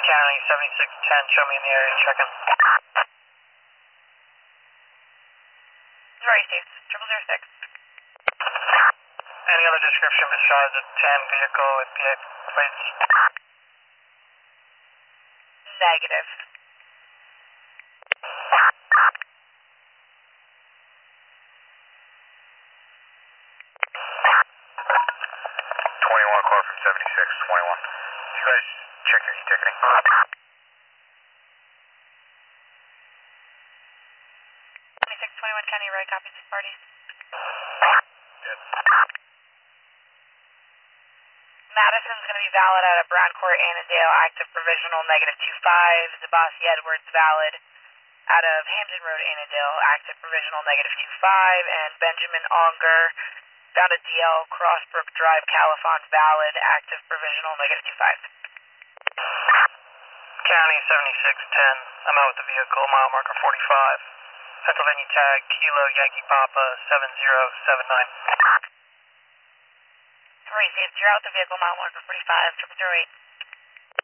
County 7610, show me in the area, check in. Sorry, Steve. 0006. Any other description besides a tan vehicle with PA plates? Negative. Call from 7621. Did you guys check your e-ticketing? 2621 County Road, copies of parties. Good. Madison's going to be valid out of Brown Court, Annandale, active provisional -25. Zabasi Edwards valid out of Hampton Road, Annandale, active provisional -25. And Benjamin Onger found a DL Crossbrook Drive, Califon valid, active provisional -25. County 7610, I'm out with the vehicle, mile marker 45. Pennsylvania tag, Kilo Yankee Papa 7079. Sorry, Steve. You're out the vehicle, mile marker 45, 0008.